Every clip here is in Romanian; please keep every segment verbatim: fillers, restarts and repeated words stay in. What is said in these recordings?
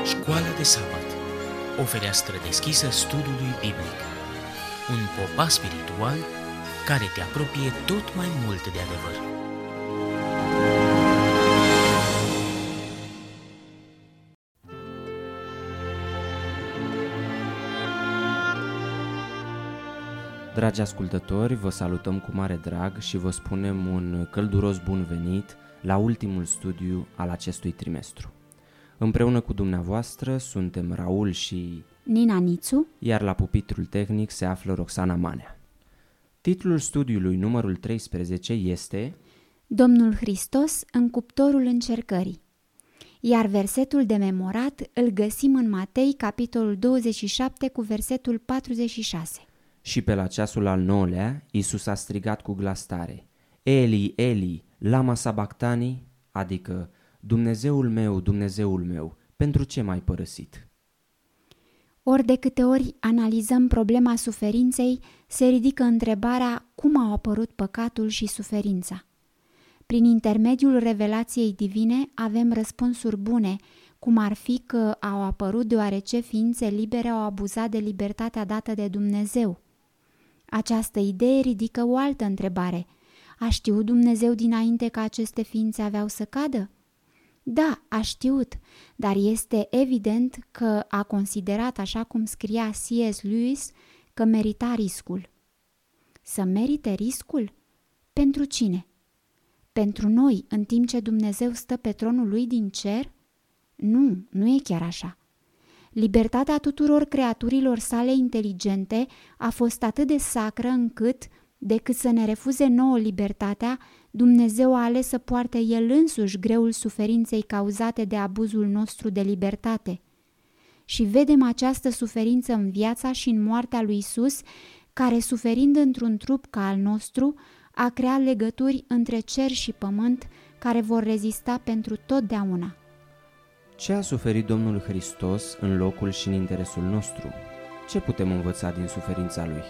Școala de sabat, o fereastră deschisă studiului biblic, un popas spiritual care te apropie tot mai mult de adevăr. Dragi ascultători, vă salutăm cu mare drag și vă spunem un călduros bun venit la ultimul studiu al acestui trimestru. Împreună cu dumneavoastră suntem Raul și Nina Nițu, iar la pupitrul tehnic se află Roxana Manea. Titlul studiului numărul treisprezece este Domnul Hristos în cuptorul încercării. Iar versetul de memorat îl găsim în Matei, capitolul douăzeci și șapte, cu versetul patruzeci și șase. Și pe la ceasul al nouălea, Iisus a strigat cu glas tare: Eli, Eli, lama sabactani, adică Dumnezeul meu, Dumnezeul meu, pentru ce m-ai părăsit? Ori de câte ori analizăm problema suferinței, se ridică întrebarea cum au apărut păcatul și suferința. Prin intermediul revelației divine avem răspunsuri bune, cum ar fi că au apărut deoarece ființe libere au abuzat de libertatea dată de Dumnezeu. Această idee ridică o altă întrebare. A știut Dumnezeu dinainte că aceste ființe aveau să cadă? Da, a știut, dar este evident că a considerat, așa cum scria C S Lewis, că merita riscul. Să merite riscul? Pentru cine? Pentru noi, în timp ce Dumnezeu stă pe tronul lui din cer? Nu, nu e chiar așa. Libertatea tuturor creaturilor sale inteligente a fost atât de sacră încât, decât să ne refuze nouă libertatea, Dumnezeu a ales să poarte El însuși greul suferinței cauzate de abuzul nostru de libertate. Și vedem această suferință în viața și în moartea lui Iisus, care, suferind într-un trup ca al nostru, a creat legături între cer și pământ care vor rezista pentru totdeauna. Ce a suferit Domnul Hristos în locul și în interesul nostru? Ce putem învăța din suferința Lui?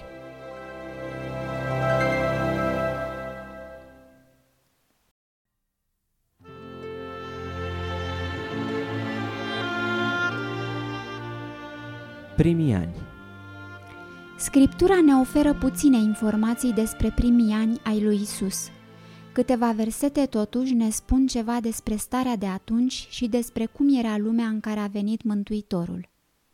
Primii ani. Scriptura ne oferă puține informații despre primii ani ai lui Isus. Câteva versete totuși ne spun ceva despre starea de atunci și despre cum era lumea în care a venit Mântuitorul.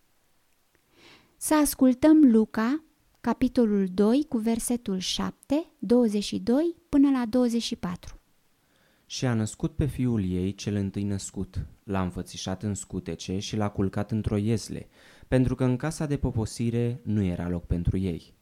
Să ascultăm Luca, capitolul doi, cu versetul șapte, douăzeci și doi până la douăzeci și patru. Și a născut pe fiul ei cel întâi născut, l-a înfățișat în scutece și l-a culcat într-o iesle, pentru că în casa de poposire nu era loc pentru ei.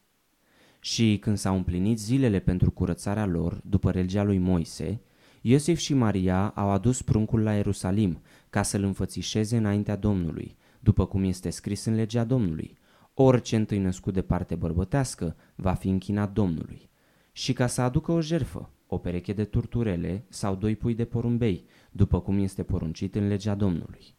Și când s-au împlinit zilele pentru curățarea lor, după legea lui Moise, Iosif și Maria au adus pruncul la Ierusalim ca să-l înfățișeze înaintea Domnului, după cum este scris în legea Domnului: orice întâi născut de parte bărbătească va fi închinat Domnului. Și ca să aducă o jertfă, o pereche de turturele sau doi pui de porumbei, după cum este poruncit în legea Domnului.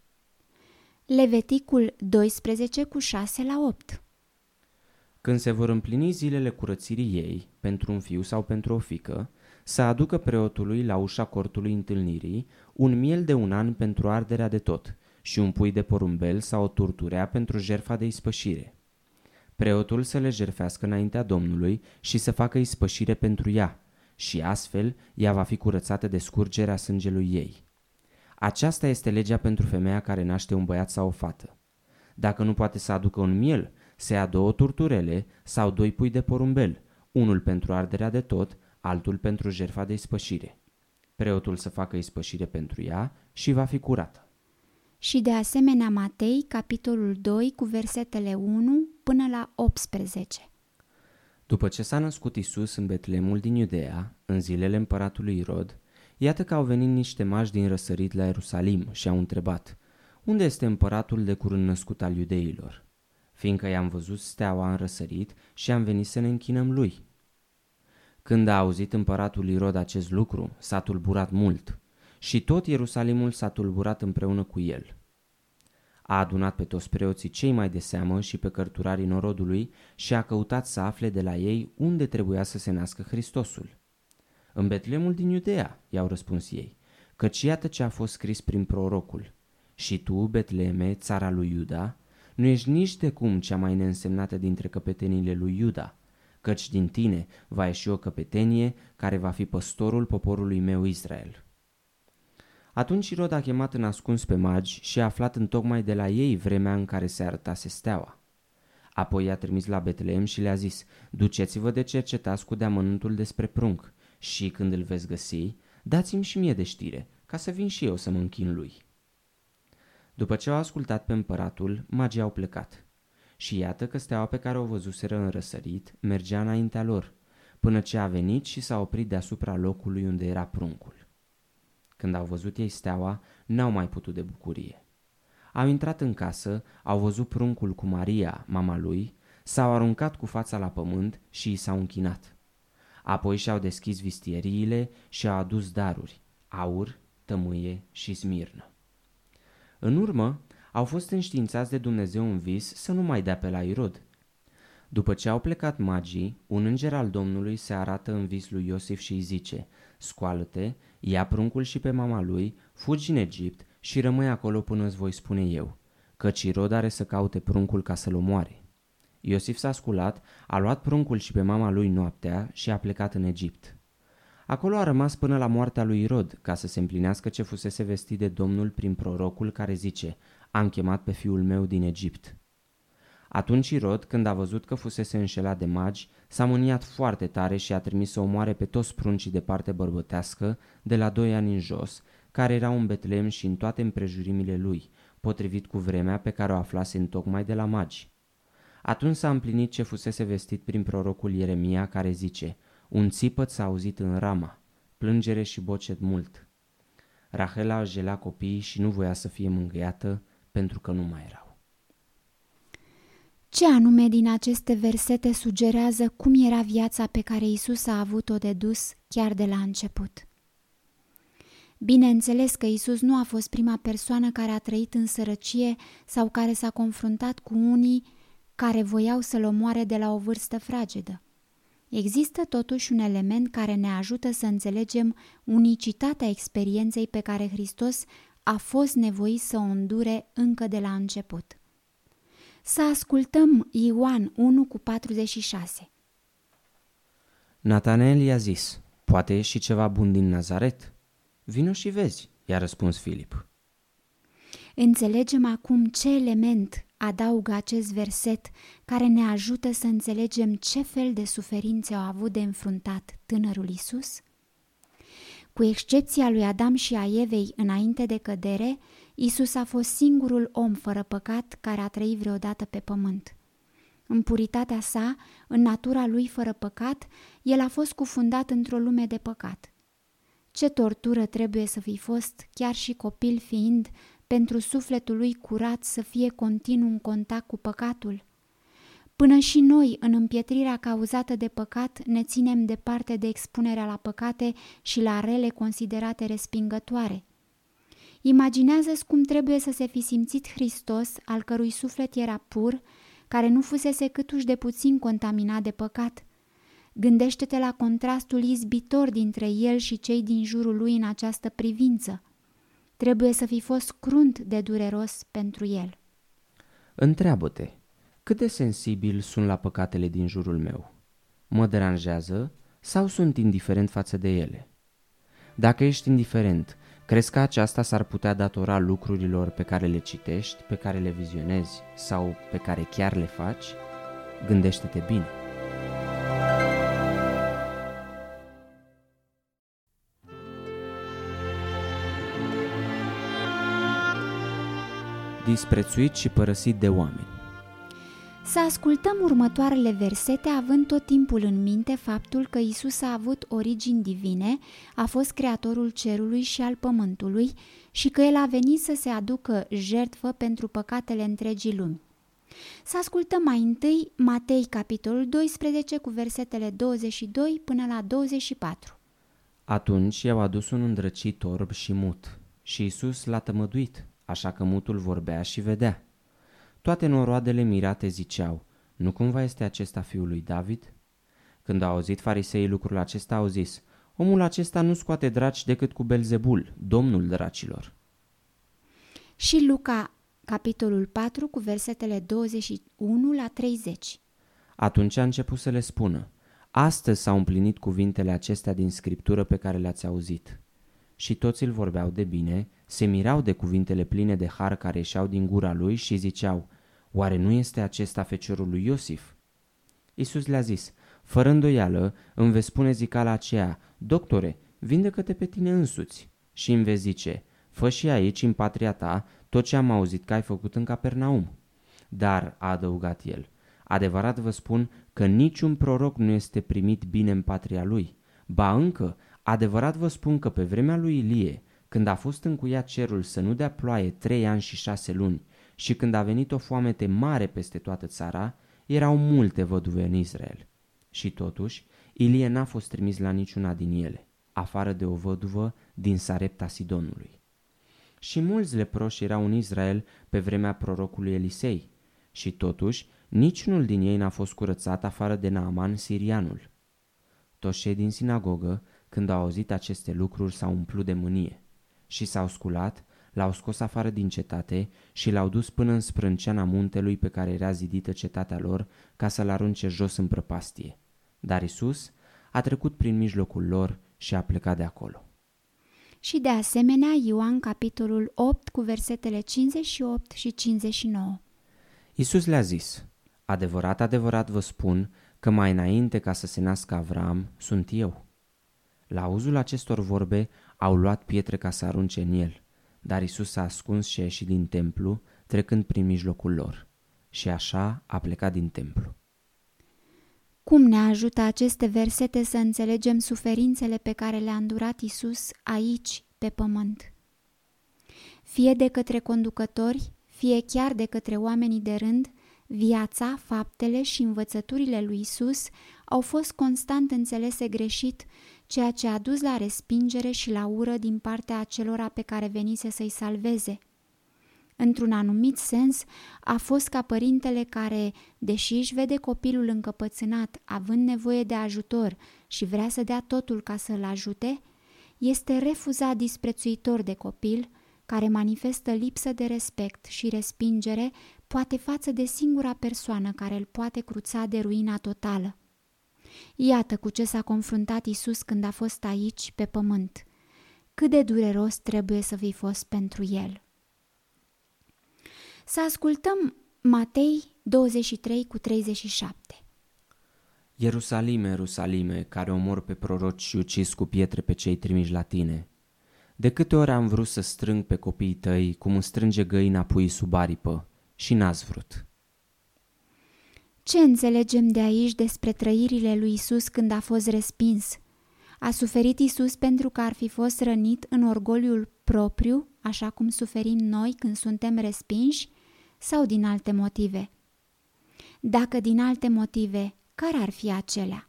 Leviticul doisprezece, cu șase la opt. Când se vor împlini zilele curățirii ei, pentru un fiu sau pentru o fiică, să aducă preotului la ușa cortului întâlnirii un miel de un an pentru arderea de tot și un pui de porumbel sau o turturea pentru jertfa de ispășire. Preotul să le jertfească înaintea Domnului și să facă ispășire pentru ea, și astfel ea va fi curățată de scurgerea sângelui ei. Aceasta este legea pentru femeia care naște un băiat sau o fată. Dacă nu poate să aducă un miel, se ia două turturele sau doi pui de porumbel, unul pentru arderea de tot, altul pentru jertfa de ispășire. Preotul să facă ispășire pentru ea și va fi curată. Și de asemenea Matei, capitolul doi, cu versetele unu până la optsprezece. După ce s-a născut Iisus în Betleemul din Iudeea, în zilele împăratului Irod, iată că au venit niște magi din răsărit la Ierusalim și au întrebat: unde este împăratul de curând născut al iudeilor? Fiindcă i-am văzut steaua în răsărit și am venit să ne închinăm lui. Când a auzit împăratul Irod acest lucru, s-a tulburat mult și tot Ierusalimul s-a tulburat împreună cu el. A adunat pe toți preoții cei mai de seamă și pe cărturarii norodului și a căutat să afle de la ei unde trebuia să se nască Hristosul. În Betleemul din Iudeea, i-au răspuns ei, căci iată ce a fost scris prin prorocul: Și tu, Betleeme, țara lui Iuda, nu ești nici de cum cea mai neînsemnată dintre căpetenile lui Iuda, căci din tine va ieși o căpetenie care va fi păstorul poporului meu Israel." Atunci Irod a chemat în ascuns pe magi și a aflat întocmai de la ei vremea în care se arătase steaua. Apoi i-a trimis la Betleem și le-a zis: "Duceți-vă de cercetați cu deamănuntul despre prunc și când îl veți găsi, dați-mi și mie de știre, ca să vin și eu să mă închin lui." După ce au ascultat pe împăratul, magii au plecat. Și iată că steaua pe care o văzuseră în răsărit mergea înaintea lor, până ce a venit și s-a oprit deasupra locului unde era pruncul. Când au văzut ei steaua, n-au mai putut de bucurie. Au intrat în casă, au văzut pruncul cu Maria, mama lui, s-au aruncat cu fața la pământ și i s-au închinat. Apoi și-au deschis vistieriile și au adus daruri, aur, tămâie și smirnă. În urmă, au fost înștiințați de Dumnezeu în vis să nu mai dea pe la Irod. După ce au plecat magii, un înger al Domnului se arată în vis lui Iosif și îi zice: "Scoală-te, ia pruncul și pe mama lui, fugi în Egipt și rămâi acolo până îți voi spune eu, căci Irod are să caute pruncul ca să-l omoare." Iosif s-a sculat, a luat pruncul și pe mama lui noaptea și a plecat în Egipt. Acolo a rămas până la moartea lui Irod, ca să se împlinească ce fusese vestit de Domnul prin prorocul care zice: "Am chemat pe fiul meu din Egipt." Atunci Irod, când a văzut că fusese înșelat de magi, s-a mâniat foarte tare și a trimis să omoare pe toți pruncii de parte bărbătească, de la doi ani în jos, care erau în Betleem și în toate împrejurimile lui, potrivit cu vremea pe care o aflase întocmai de la magi. Atunci s-a împlinit ce fusese vestit prin prorocul Ieremia, care zice: "Un țipăt s-a auzit în Rama, plângere și bocet mult." Rahela își jelea copiii și nu voia să fie mângâiată, pentru că nu mai erau. Ce anume din aceste versete sugerează cum era viața pe care Isus a avut-o de dus chiar de la început? Bineînțeles că Isus nu a fost prima persoană care a trăit în sărăcie sau care s-a confruntat cu unii care voiau să-l omoare de la o vârstă fragedă. Există totuși un element care ne ajută să înțelegem unicitatea experienței pe care Hristos a fost nevoit să o îndure încă de la început. Să ascultăm Ioan unu cu patruzeci și șase. Natanael i-a zis: "Poate ieși ceva bun din Nazaret? Vino și vezi," i-a răspuns Filip. Înțelegem acum ce element adaugă acest verset care ne ajută să înțelegem ce fel de suferințe au avut de înfruntat tânărul Isus? Cu excepția lui Adam și a Evei înainte de cădere, Isus a fost singurul om fără păcat care a trăit vreodată pe pământ. În puritatea sa, în natura lui fără păcat, el a fost cufundat într-o lume de păcat. Ce tortură trebuie să fi fost, chiar și copil fiind, pentru sufletul lui curat să fie continuu în contact cu păcatul? Până și noi, în împietrirea cauzată de păcat, ne ținem departe de expunerea la păcate și la rele considerate respingătoare. Imaginează-ți cum trebuie să se fi simțit Hristos, al cărui suflet era pur, care nu fusese câtuși de puțin contaminat de păcat. Gândește-te la contrastul izbitor dintre el și cei din jurul lui în această privință. Trebuie să fi fost crunt de dureros pentru el. Întreabă-te, cât de sensibil sunt la păcatele din jurul meu? Mă deranjează sau sunt indiferent față de ele? Dacă ești indiferent, crezi că aceasta s-ar putea datora lucrurilor pe care le citești, pe care le vizionezi sau pe care chiar le faci? Gândește-te bine. Disprețuit și părăsit de oameni. Să ascultăm următoarele versete având tot timpul în minte faptul că Isus a avut origini divine, a fost creatorul cerului și al pământului și că El a venit să se aducă jertfă pentru păcatele întregii lumi. Să ascultăm mai întâi Matei, capitolul doisprezece, cu versetele douăzeci și doi până la douăzeci și patru. Atunci i-au adus un îndrăcit orb și mut și Isus l-a tămăduit, așa că mutul vorbea și vedea. Toate noroadele mirate ziceau: nu cumva este acesta fiul lui David? Când au auzit fariseii lucrul acesta, au zis: omul acesta nu scoate draci decât cu Belzebul, domnul dracilor. și Luca, capitolul patru, cu versetele douăzeci și unu la treizeci. Atunci a început să le spună: astăzi s-au împlinit cuvintele acestea din Scriptură pe care le-ați auzit. Și toți îl vorbeau de bine, se mirau de cuvintele pline de har care ieșeau din gura lui și ziceau: oare nu este acesta feciorul lui Iosif? Iisus le-a zis: fără îndoială îmi vei spune zicala aceea: doctore, vindecă-te pe tine însuți. Și îmi vei zice: fă și aici, în patria ta, tot ce am auzit că ai făcut în Capernaum. Dar, a adăugat el, adevărat vă spun că niciun proroc nu este primit bine în patria lui. Ba încă, adevărat vă spun că pe vremea lui Ilie, când a fost încuiat cerul să nu dea ploaie trei ani și șase luni și când a venit o foamete mare peste toată țara, erau multe văduve în Israel. Și totuși, Ilie n-a fost trimis la niciuna din ele, afară de o văduvă din Sarepta Sidonului. Și mulți leproși erau în Israel pe vremea prorocului Elisei, și totuși niciunul din ei n-a fost curățat afară de Naaman sirianul. Toți cei din sinagogă, când au auzit aceste lucruri, s-au umplut de mânie și s-au sculat, l-au scos afară din cetate și l-au dus până în sprânceana muntelui pe care era zidită cetatea lor, ca să-l arunce jos în prăpastie. Dar Iisus a trecut prin mijlocul lor și a plecat de acolo. Și de asemenea Ioan, capitolul opt, cu versetele cincizeci și opt și cincizeci și nouă. Iisus le-a zis: adevărat, adevărat vă spun că mai înainte ca să se nască Avram, sunt eu. La auzul acestor vorbe au luat pietre ca să arunce în el, dar Iisus s-a ascuns și a ieșit din templu, trecând prin mijlocul lor. Și așa a plecat din templu. Cum ne ajută aceste versete să înțelegem suferințele pe care le-a îndurat Iisus aici, pe pământ? Fie de către conducători, fie chiar de către oamenii de rând, viața, faptele și învățăturile lui Iisus au fost constant înțelese greșit, ceea ce a dus la respingere și la ură din partea acelora pe care venise să-i salveze. Într-un anumit sens, a fost ca părintele care, deși își vede copilul încăpățânat, având nevoie de ajutor și vrea să dea totul ca să-l ajute, este refuzat disprețuitor de copil, care manifestă lipsă de respect și respingere, poate față de singura persoană care îl poate cruța de ruina totală. Iată cu ce s-a confruntat Iisus când a fost aici, pe pământ. Cât de dureros trebuie să fi fost pentru el. Să ascultăm Matei douăzeci și trei cu treizeci și șapte. Ierusalime, Ierusalime, care omori pe proroci și ucis cu pietre pe cei trimiși la tine. De câte ori am vrut să strâng pe copiii tăi, cum îmi strânge găina puii sub aripă, și n-ați vrut. Ce înțelegem de aici despre trăirile lui Isus când a fost respins? A suferit Isus pentru că ar fi fost rănit în orgoliul propriu, așa cum suferim noi când suntem respinși, sau din alte motive? Dacă din alte motive, care ar fi acelea?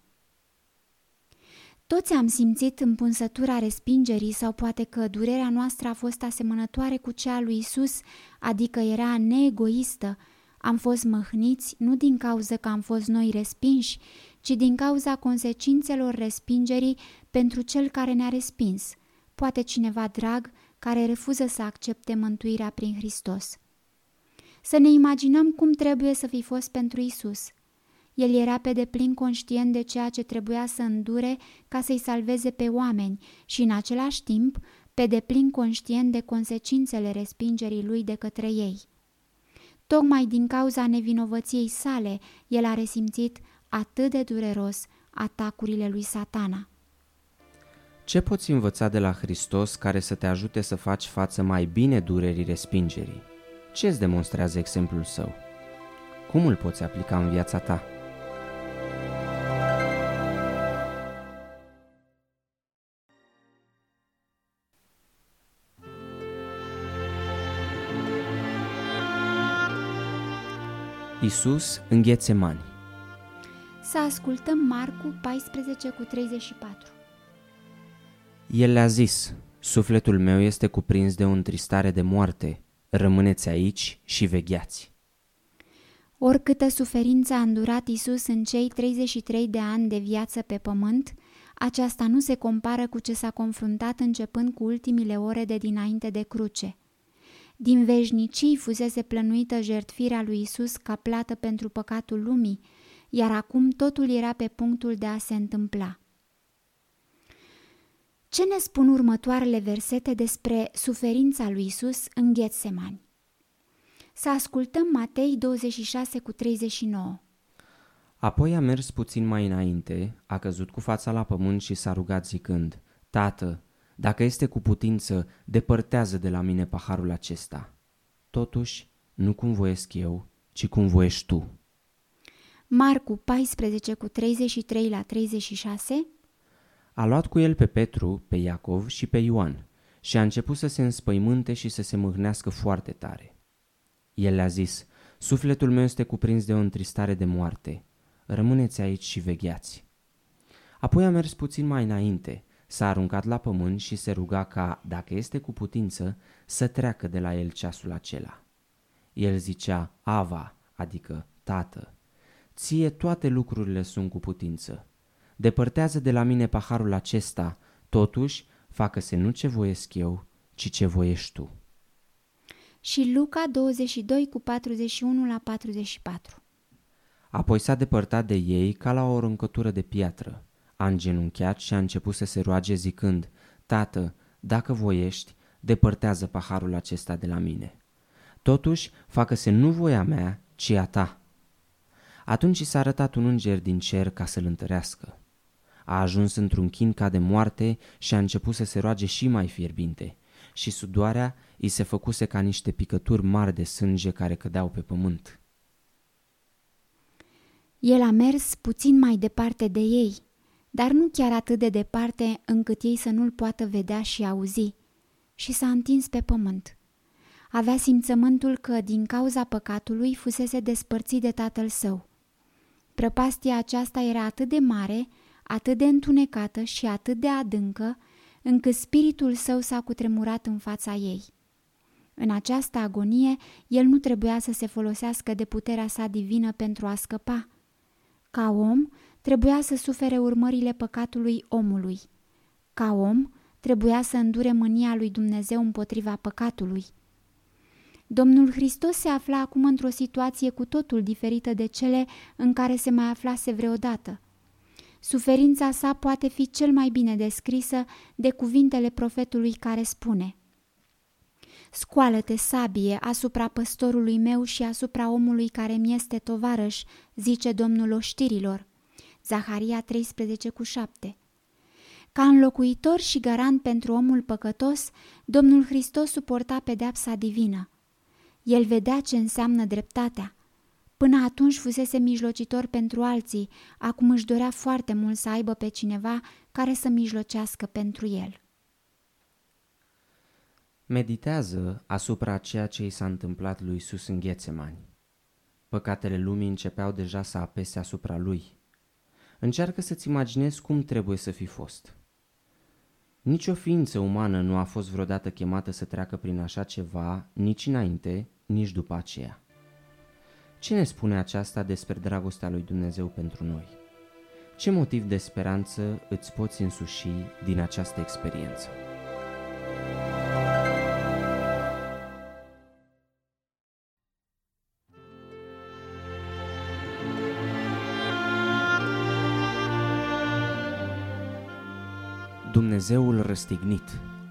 Toți am simțit împunsătura respingerii sau poate că durerea noastră a fost asemănătoare cu cea lui Isus, adică era neegoistă. Am fost măhniți nu din cauza că am fost noi respinși, ci din cauza consecințelor respingerii pentru cel care ne-a respins, poate cineva drag care refuză să accepte mântuirea prin Hristos. Să ne imaginăm cum trebuie să fi fost pentru Isus. El era pe deplin conștient de ceea ce trebuia să îndure ca să-i salveze pe oameni și în același timp pe deplin conștient de consecințele respingerii lui de către ei. Tocmai din cauza nevinovăției sale, el a resimțit atât de dureros atacurile lui Satana. Ce poți învăța de la Hristos care să te ajute să faci față mai bine durerii respingerii? Ce îți demonstrează exemplul său? Cum îl poți aplica în viața ta? Iisus în Ghețemani. Să ascultăm Marcu paisprezece cu treizeci și patru. El le-a zis: sufletul meu este cuprins de o întristare de moarte, rămâneți aici și vegheați. Oricâtă suferință a îndurat Iisus în cei treizeci și trei de ani de viață pe pământ, aceasta nu se compară cu ce s-a confruntat începând cu ultimile ore de dinainte de cruce. Din veșnicii fusese plănuită jertfirea lui Isus ca plată pentru păcatul lumii, iar acum totul era pe punctul de a se întâmpla. Ce ne spun următoarele versete despre suferința lui Isus în Ghetsemani? Să ascultăm Matei douăzeci și șase cu treizeci și nouă. Apoi a mers puțin mai înainte, a căzut cu fața la pământ și s-a rugat zicând: Tată, dacă este cu putință, depărtează de la mine paharul acesta. Totuși, nu cum voiesc eu, ci cum voiești tu. Marcu paisprezece cu treizeci și trei la treizeci și șase. A luat cu el pe Petru, pe Iacov și pe Ioan și a început să se înspăimânte și să se mâhnească foarte tare. El le-a zis: Sufletul meu este cuprins de o întristare de moarte. Rămâneți aici și vegheați. Apoi a mers puțin mai înainte, s-a aruncat la pământ și se ruga ca, dacă este cu putință, să treacă de la el ceasul acela. El zicea: Ava, adică Tată, ție toate lucrurile sunt cu putință. Depărtează de la mine paharul acesta, totuși facă-se nu ce voiesc eu, ci ce voiești tu. Și Luca douăzeci și doi cu patruzeci și unu la patruzeci și patru. Apoi s-a depărtat de ei ca la o aruncătură de piatră. A îngenunchiat și a început să se roage zicând: Tată, dacă voiești, depărtează paharul acesta de la mine. Totuși, facă-se nu voia mea, ci a ta. Atunci i s-a arătat un înger din cer ca să-l întărească. A ajuns într-un chin ca de moarte și a început să se roage și mai fierbinte, și sudoarea îi se făcuse ca niște picături mari de sânge care cădeau pe pământ. El a mers puțin mai departe de ei, dar nu chiar atât de departe încât ei să nu-l poată vedea și auzi, și s-a întins pe pământ. Avea simțământul că, din cauza păcatului, fusese despărțit de tatăl său. Prăpastia aceasta era atât de mare, atât de întunecată și atât de adâncă, încât spiritul său s-a cutremurat în fața ei. În această agonie, el nu trebuia să se folosească de puterea sa divină pentru a scăpa. Ca om, trebuia să sufere urmările păcatului omului. Ca om, trebuia să îndure mânia lui Dumnezeu împotriva păcatului. Domnul Hristos se afla acum într-o situație cu totul diferită de cele în care se mai aflase vreodată. Suferința sa poate fi cel mai bine descrisă de cuvintele profetului care spune: Scoală-te, sabie, asupra păstorului meu și asupra omului care mi este tovarăș, zice Domnul oștirilor. Zaharia treisprezece cu șapte. Ca înlocuitor și garant pentru omul păcătos, Domnul Hristos suporta pedeapsa divină. El vedea ce înseamnă dreptatea. Până atunci fusese mijlocitor pentru alții, acum își dorea foarte mult să aibă pe cineva care să mijlocească pentru el. Meditează asupra ceea ce i s-a întâmplat lui Iisus în Ghetsemani. Păcatele lumii începeau deja să apese asupra lui. Încearcă să-ți imaginezi cum trebuie să fi fost. Nici o ființă umană nu a fost vreodată chemată să treacă prin așa ceva, nici înainte, nici după aceea. Ce ne spune aceasta despre dragostea lui Dumnezeu pentru noi? Ce motiv de speranță îți poți însuși din această experiență? Dumnezeul răstignit.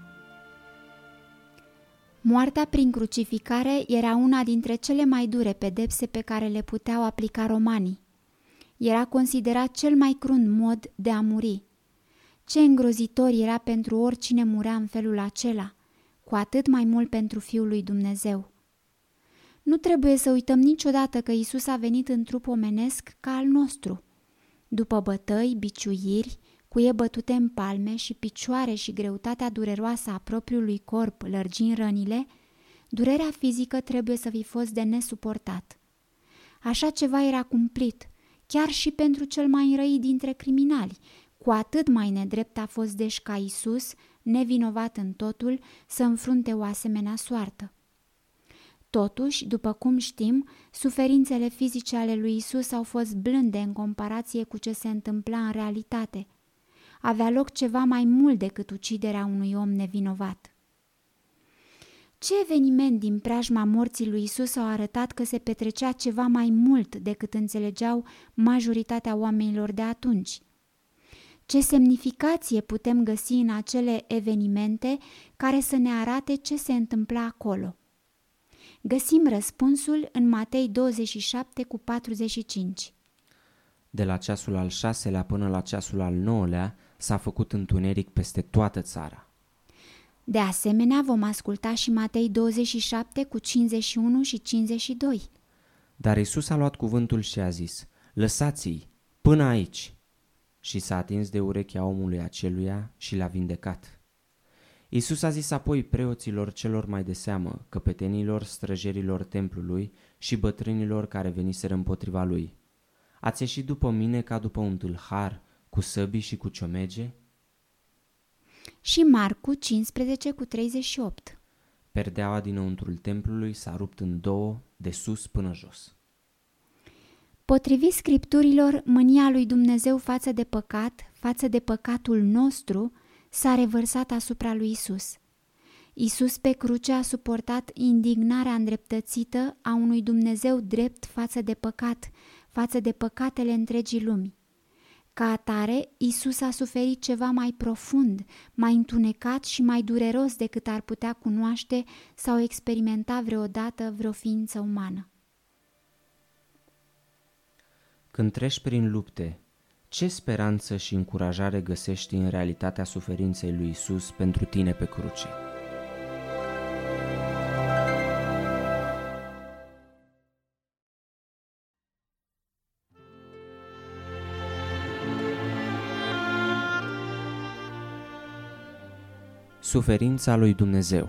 Moartea prin crucificare era una dintre cele mai dure pedepse pe care le puteau aplica romanii. Era considerat cel mai crunt mod de a muri. Ce îngrozitor era pentru oricine murea în felul acela, cu atât mai mult pentru Fiul lui Dumnezeu. Nu trebuie să uităm niciodată că Iisus a venit în trup omenesc ca al nostru. După bătăi, biciuiri, cuie bătute în palme și picioare și greutatea dureroasă a propriului corp lărgind rănile, durerea fizică trebuie să fi fost de nesuportat. Așa ceva era cumplit, chiar și pentru cel mai înrăit dintre criminali, cu atât mai nedrept a fost deci ca Iisus, nevinovat în totul, să înfrunte o asemenea soartă. Totuși, după cum știm, suferințele fizice ale lui Iisus au fost blânde în comparație cu ce se întâmpla în realitate. Avea loc ceva mai mult decât uciderea unui om nevinovat. Ce eveniment din preajma morții lui Isus au arătat că se petrecea ceva mai mult decât înțelegeau majoritatea oamenilor de atunci? Ce semnificație putem găsi în acele evenimente care să ne arate ce se întâmpla acolo? Găsim răspunsul în Matei douăzeci și șapte cu patruzeci și cinci. De la ceasul al șaselea până la ceasul al nouălea s-a făcut întuneric peste toată țara. De asemenea, vom asculta și Matei douăzeci și șapte cu cincizeci și unu și cincizeci și doi. Dar Iisus a luat cuvântul și a zis: lăsați-i, până aici! Și s-a atins de urechea omului aceluia și l-a vindecat. Iisus a zis apoi preoților celor mai de seamă, căpetenilor, străjerilor templului și bătrânilor care veniseră împotriva lui: ați ieșit după mine ca după un tâlhar, cu săbii și cu ciomege? Și Marcu cincisprezece cu treizeci și opt. Perdeaua dinăuntrul templului s-a rupt în două, de sus până jos. Potrivit scripturilor, mânia lui Dumnezeu față de păcat, față de păcatul nostru, s-a revărsat asupra lui Isus. Isus pe cruce a suportat indignarea îndreptățită a unui Dumnezeu drept față de păcat, față de păcatele întregii lumi. Ca atare, Isus a suferit ceva mai profund, mai întunecat și mai dureros decât ar putea cunoaște sau experimenta vreodată vreo ființă umană. Când treci prin lupte, ce speranță și încurajare găsești în realitatea suferinței lui Isus pentru tine pe cruce? Suferința lui Dumnezeu.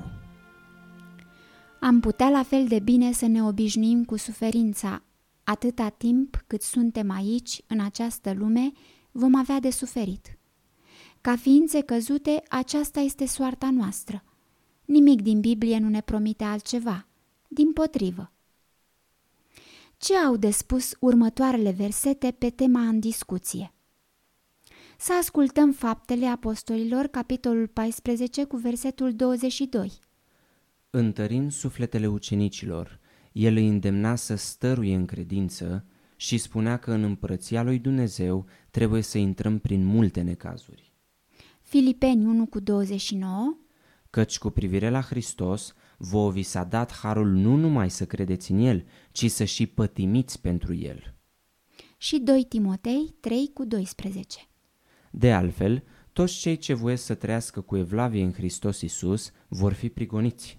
Am putea la fel de bine să ne obișnuim cu suferința. Atâta timp cât suntem aici, în această lume, vom avea de suferit. Ca ființe căzute, aceasta este soarta noastră. Nimic din Biblie nu ne promite altceva. Dimpotrivă. Ce au de spus următoarele versete pe tema în discuție? Să ascultăm Faptele Apostolilor, capitolul paisprezece, cu versetul douăzeci și doi. Întărind sufletele ucenicilor, el îi îndemna să stăruie în credință și spunea că în împărăția lui Dumnezeu trebuie să intrăm prin multe necazuri. Filipeni unu cu douăzeci și nouă. Căci cu privire la Hristos, vouă vi s-a dat harul nu numai să credeți în El, ci să și pătimiți pentru El. Și doi Timotei trei cu doisprezece. De altfel, toți cei ce voiesc să trăiască cu evlavie în Hristos Iisus vor fi prigoniți.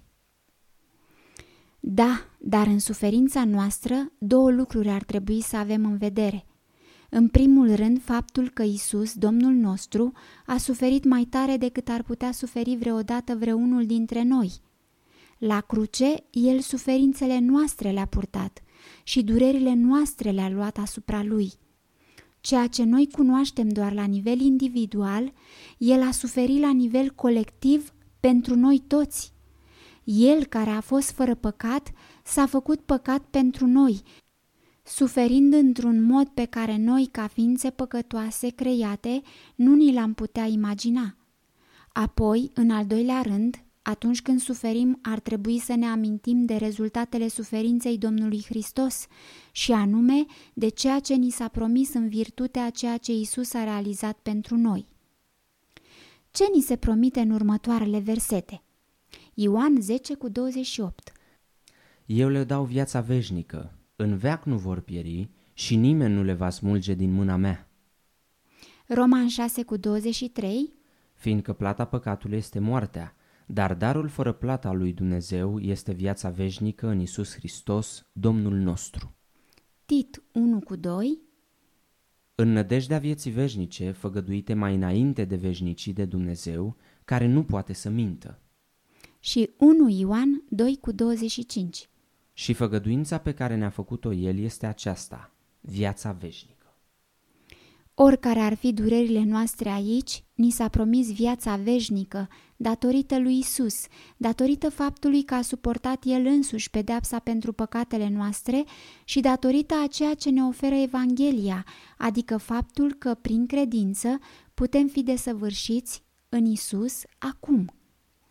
Da, dar în suferința noastră două lucruri ar trebui să avem în vedere. În primul rând, faptul că Iisus, Domnul nostru, a suferit mai tare decât ar putea suferi vreodată vreunul dintre noi. La cruce, El suferințele noastre le-a purtat și durerile noastre le-a luat asupra Lui. Ceea ce noi cunoaștem doar la nivel individual, El a suferit la nivel colectiv pentru noi toți. El, care a fost fără păcat, s-a făcut păcat pentru noi, suferind într-un mod pe care noi, ca ființe păcătoase create, nu ni l-am putea imagina. Apoi, în al doilea rând, atunci când suferim, ar trebui să ne amintim de rezultatele suferinței Domnului Hristos și anume de ceea ce ni s-a promis în virtutea ceea ce Iisus a realizat pentru noi. Ce ni se promite în următoarele versete? Ioan zece cu douăzeci și opt. Eu le dau viața veșnică, în veac nu vor pieri și nimeni nu le va smulge din mâna mea. Roman șase cu douăzeci și trei. Fiindcă plata păcatului este moartea, dar darul fără plata lui Dumnezeu este viața veșnică în Iisus Hristos, Domnul nostru. Tit unu cu doi. În nădejdea vieții veșnice, făgăduite mai înainte de veșnicii de Dumnezeu, care nu poate să mintă. Și unu Ioan doi cu douăzeci și cinci. Și făgăduința pe care ne-a făcut-o El este aceasta, viața veșnică. Oricare ar fi durerile noastre aici, ni s-a promis viața veșnică, datorită lui Isus, datorită faptului că a suportat El însuși pedeapsa pentru păcatele noastre și datorită a ceea ce ne oferă Evanghelia, adică faptul că, prin credință, putem fi desăvârșiți în Isus acum.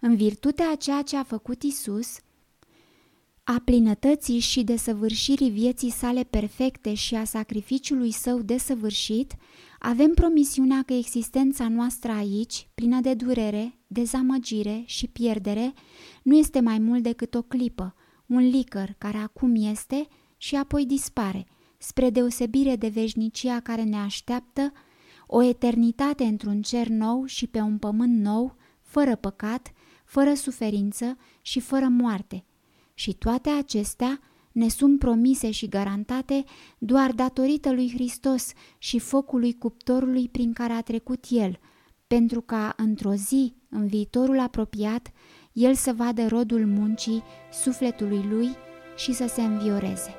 În virtutea a ceea ce a făcut Isus, a plinătății și desăvârșirii vieții sale perfecte și a sacrificiului său desăvârșit, avem promisiunea că existența noastră aici, plină de durere, dezamăgire și pierdere, nu este mai mult decât o clipă, un licăr care acum este și apoi dispare, spre deosebire de veșnicia care ne așteaptă, o eternitate într-un cer nou și pe un pământ nou, fără păcat, fără suferință și fără moarte. Și toate acestea ne sunt promise și garantate doar datorită lui Hristos și focului cuptorului prin care a trecut El, pentru ca într-o zi, în viitorul apropiat, El să vadă rodul muncii sufletului Lui și să se învioreze.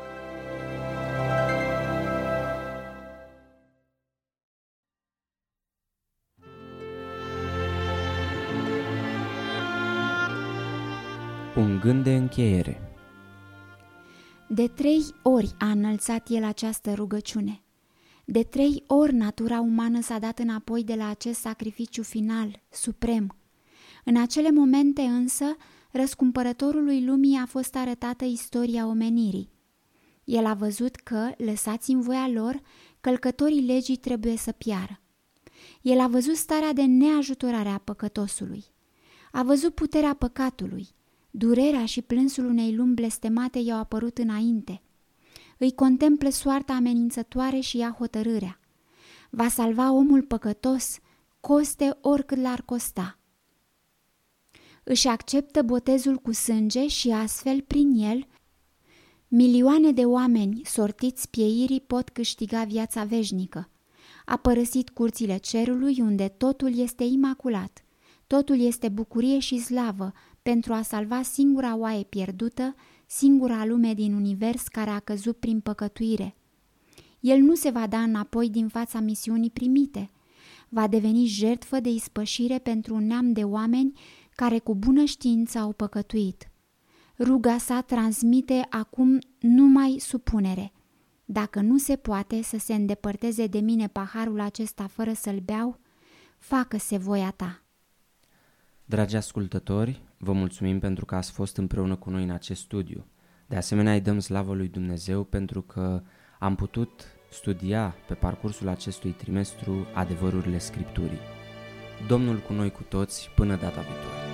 Un gând de încheiere. De trei ori a înălțat El această rugăciune. De trei ori natura umană s-a dat înapoi de la acest sacrificiu final, suprem. În acele momente însă, răscumpărătorului lumii a fost arătată istoria omenirii. El a văzut că, lăsați în voia lor, călcătorii legii trebuie să piară. El a văzut starea de neajutorare a păcătosului. A văzut puterea păcatului. Durerea și plânsul unei lumi blestemate i-au apărut înainte. Îi contemplă soarta amenințătoare și ia hotărârea. Va salva omul păcătos, coste oricât l-ar costa. Își acceptă botezul cu sânge și astfel, prin el, milioane de oameni sortiți pieirii pot câștiga viața veșnică. A părăsit curțile cerului unde totul este imaculat. Totul este bucurie și slavă pentru a salva singura oaie pierdută, singura lume din univers care a căzut prin păcătuire. El nu se va da înapoi din fața misiunii primite. Va deveni jertfă de ispășire pentru un neam de oameni care cu bună știință au păcătuit. Ruga sa transmite acum numai supunere. Dacă nu se poate să se îndepărteze de mine paharul acesta fără să-l beau, facă-se voia ta. Dragi ascultători, vă mulțumim pentru că ați fost împreună cu noi în acest studiu. De asemenea, îi dăm slavă lui Dumnezeu pentru că am putut studia pe parcursul acestui trimestru adevărurile Scripturii. Domnul cu noi cu toți până data viitoare.